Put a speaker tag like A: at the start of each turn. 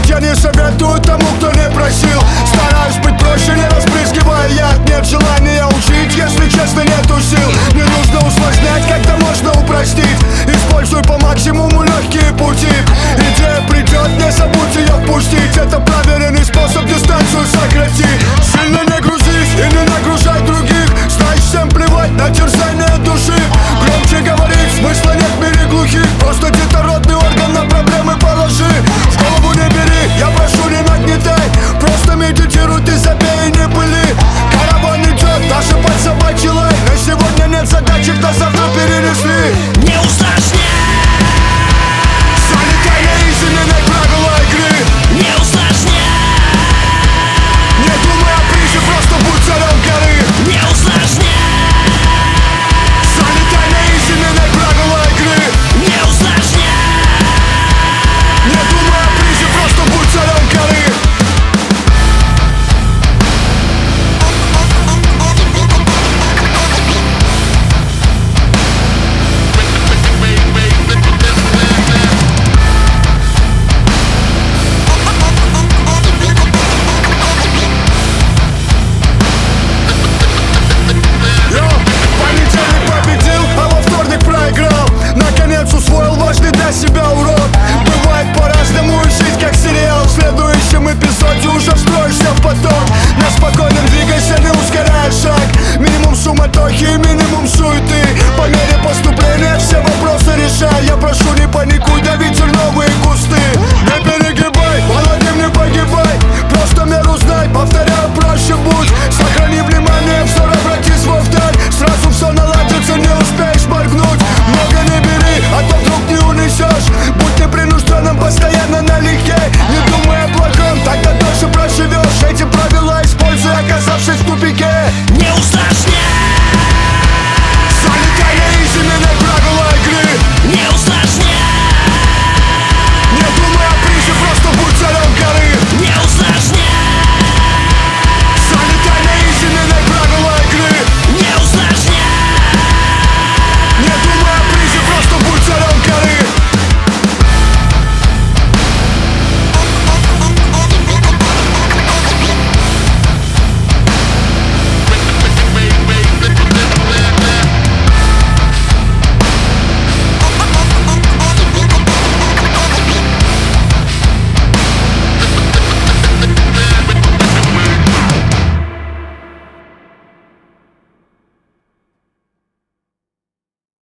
A: просить я не советую тому, кто не просил. Стараюсь быть проще, не разбрызгивая яд. Нет желания учить, если честно нету сил. Не нужно усложнять, когда можно упростить. Используй по максимуму легкие пути. Идея придет, не забудь ее